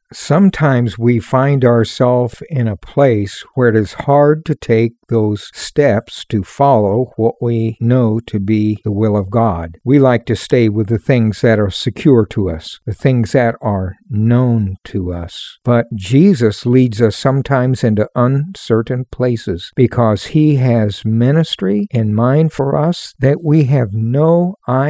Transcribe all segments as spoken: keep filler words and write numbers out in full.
sometimes we find ourselves in a place where it is hard to take those steps to follow what we know to be the will of God. We like to stay with the things that are secure to us, the things that are known to us. But Jesus leads us sometimes into uncertain places because he has ministry in mind for us that we have no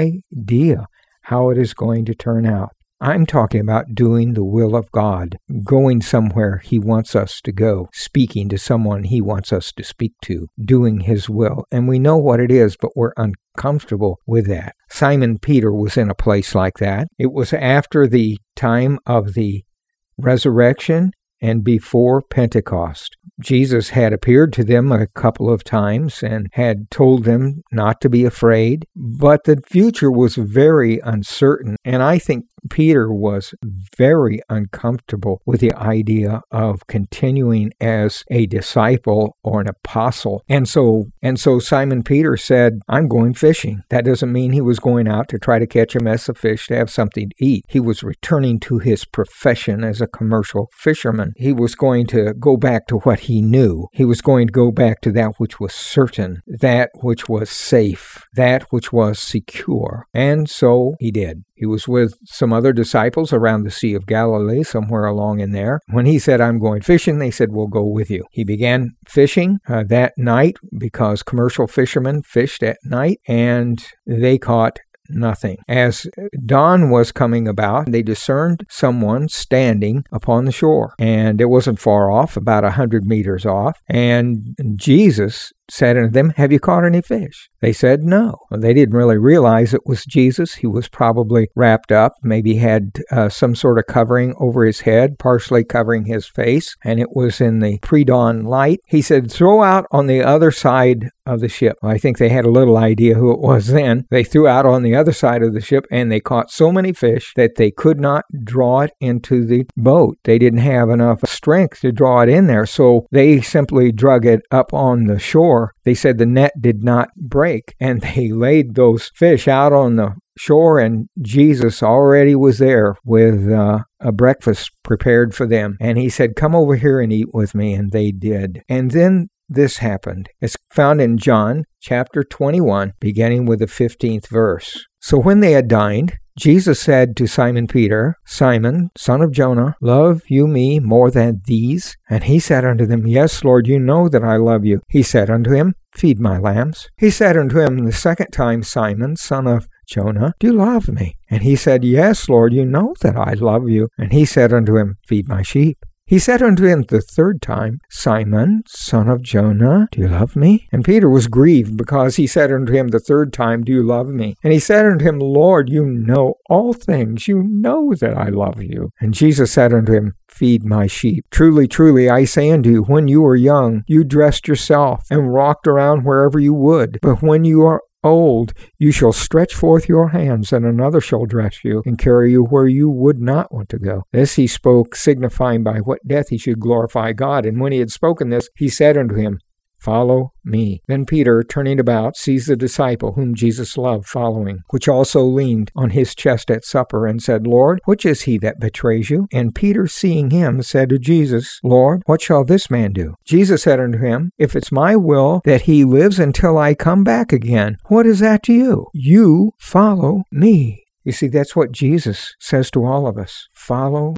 idea how it is going to turn out. I'm talking about doing the will of God, going somewhere he wants us to go, speaking to someone he wants us to speak to, doing his will. And we know what it is, but we're uncomfortable with that. Simon Peter was in a place like that. It was after the time of the resurrection and before Pentecost. Jesus had appeared to them a couple of times and had told them not to be afraid, but the future was very uncertain, and I think Peter was very uncomfortable with the idea of continuing as a disciple or an apostle. And so and so Simon Peter said, I'm going fishing. That doesn't mean he was going out to try to catch a mess of fish to have something to eat. He was returning to his profession as a commercial fisherman. He was going to go back to what he knew. He was going to go back to that which was certain, that which was safe, that which was secure. And so he did. He was with some other disciples around the Sea of Galilee, somewhere along in there. When he said, I'm going fishing, they said, we'll go with you. He began fishing uh, that night because commercial fishermen fished at night, and they caught nothing. As dawn was coming about, they discerned someone standing upon the shore, and it wasn't far off, about a hundred meters off, and Jesus said unto them, have you caught any fish? They said no. Well, they didn't really realize it was Jesus. He was probably wrapped up, maybe had uh, some sort of covering over his head, partially covering his face, and it was in the pre-dawn light. He said, throw out on the other side of the ship. Well, I think they had a little idea who it was then. They threw out on the other side of the ship, and they caught so many fish that they could not draw it into the boat. They didn't have enough strength to draw it in there, so they simply drug it up on the shore. They said the net did not break, and they laid those fish out on the shore, and Jesus already was there with uh, a breakfast prepared for them. And he said, come over here and eat with me, and they did. And then this happened. It's found in John chapter twenty-one, beginning with the fifteenth verse. So when they had dined, Jesus said to Simon Peter, Simon, son of Jonah, love you me more than these? And he said unto them, yes, Lord, you know that I love you. He said unto him, feed my lambs. He said unto him the second time, Simon, son of Jonah, do you love me? And he said, yes, Lord, you know that I love you. And he said unto him, feed my sheep. He said unto him the third time, Simon, son of Jonah, do you love me? And Peter was grieved because he said unto him the third time, do you love me? And he said unto him, Lord, you know all things. You know that I love you. And Jesus said unto him, feed my sheep. Truly, truly, I say unto you, when you were young, you dressed yourself and walked around wherever you would. But when you are old, you shall stretch forth your hands, and another shall dress you and carry you where you would not want to go. This he spoke, signifying by what death he should glorify God. And when he had spoken this, he said unto him, follow me. Then Peter, turning about, sees the disciple whom Jesus loved following, which also leaned on his chest at supper, and said, Lord, which is he that betrays you? And Peter, seeing him, said to Jesus, Lord, what shall this man do? Jesus said unto him, if it's my will that he lives until I come back again, what is that to you? You follow me. You see, that's what Jesus says to all of us. Follow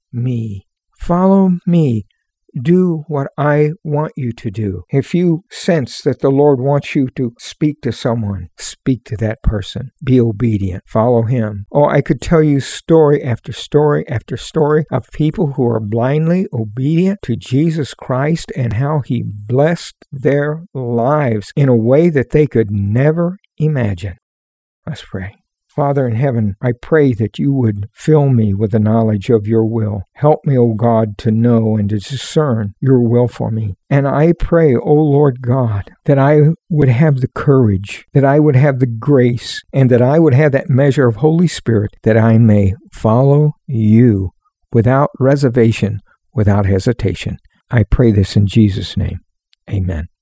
me. Follow me. Do what I want you to do. If you sense that the Lord wants you to speak to someone, speak to that person. Be obedient. Follow him. Oh, I could tell you story after story after story of people who are blindly obedient to Jesus Christ and how he blessed their lives in a way that they could never imagine. Let's pray. Father in heaven, I pray that you would fill me with the knowledge of your will. Help me, O God, to know and to discern your will for me. And I pray, O Lord God, that I would have the courage, that I would have the grace, and that I would have that measure of Holy Spirit, that I may follow you without reservation, without hesitation. I pray this in Jesus' name. Amen.